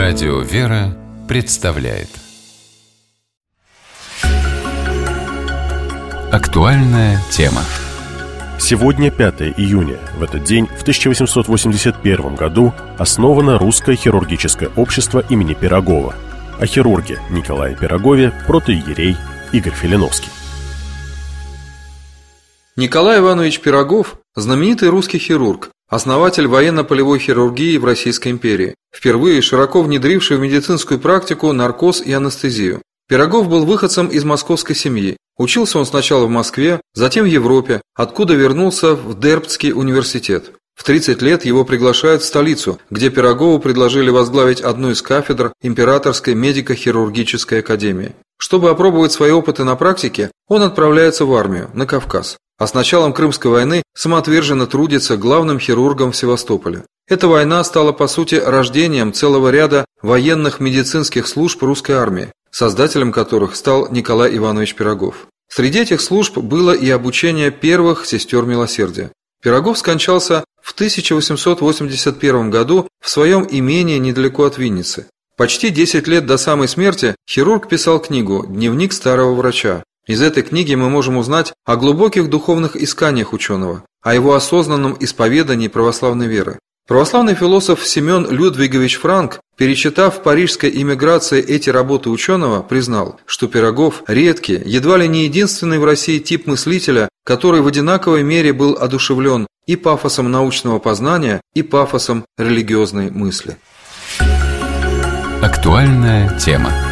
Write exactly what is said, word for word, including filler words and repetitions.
Радио «Вера» представляет актуальная тема. Сегодня пятое июня. В этот день, в тысяча восемьсот восемьдесят первом году, основано Русское хирургическое общество имени Пирогова. О хирурге Николае Пирогове протоиерей Игорь Филиновский. Николай Иванович Пирогов – знаменитый русский хирург, основатель военно-полевой хирургии в Российской империи, впервые широко внедривший в медицинскую практику наркоз и анестезию. Пирогов был выходцем из московской семьи. Учился он сначала в Москве, затем в Европе, откуда вернулся в Дербцкий университет. В тридцать лет его приглашают в столицу, где Пирогову предложили возглавить одну из кафедр Императорской медико-хирургической академии. Чтобы опробовать свои опыты на практике, он отправляется в армию, на Кавказ. А с началом Крымской войны самоотверженно трудится главным хирургом в Севастополе. Эта война стала, по сути, рождением целого ряда военных медицинских служб русской армии, создателем которых стал Николай Иванович Пирогов. Среди этих служб было и обучение первых сестер милосердия. Пирогов скончался в тысяча восемьсот восемьдесят первом году в своем имении недалеко от Винницы. Почти десять лет до самой смерти хирург писал книгу «Дневник старого врача». Из этой книги мы можем узнать о глубоких духовных исканиях ученого, о его осознанном исповедании православной веры. Православный философ Семен Людвигович Франк, перечитав в парижской эмиграции эти работы ученого, признал, что Пирогов – редкий, едва ли не единственный в России тип мыслителя, который в одинаковой мере был одушевлен и пафосом научного познания, и пафосом религиозной мысли. Актуальная тема.